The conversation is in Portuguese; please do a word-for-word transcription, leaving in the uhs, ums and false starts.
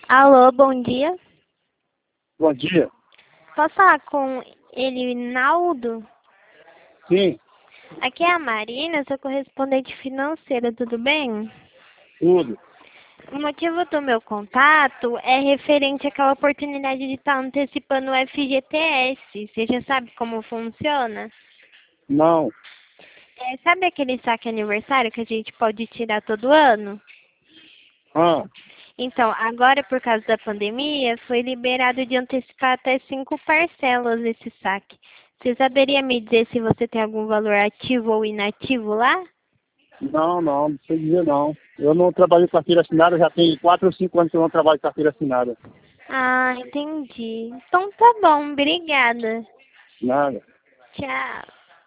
Alô, bom dia. Bom dia. Posso falar com Elinaldo? Sim, Aqui é a Marina, sou correspondente financeira, tudo bem? tudo. O motivo do meu contato é referente àquela oportunidade de estar antecipando o F G T S. Você já sabe como funciona? Não. É, sabe aquele saque aniversário que a gente pode tirar todo ano? Ah, Então, agora por causa da pandemia, foi liberado de antecipar até cinco parcelas esse saque. Você saberia me dizer se você tem algum valor ativo ou inativo lá? não, não, não sei dizer não. Eu não trabalho com carteira assinada, já tem quatro ou cinco anos que eu não trabalho com carteira assinada. Ah, entendi. Então tá bom, obrigada. Nada. Tchau.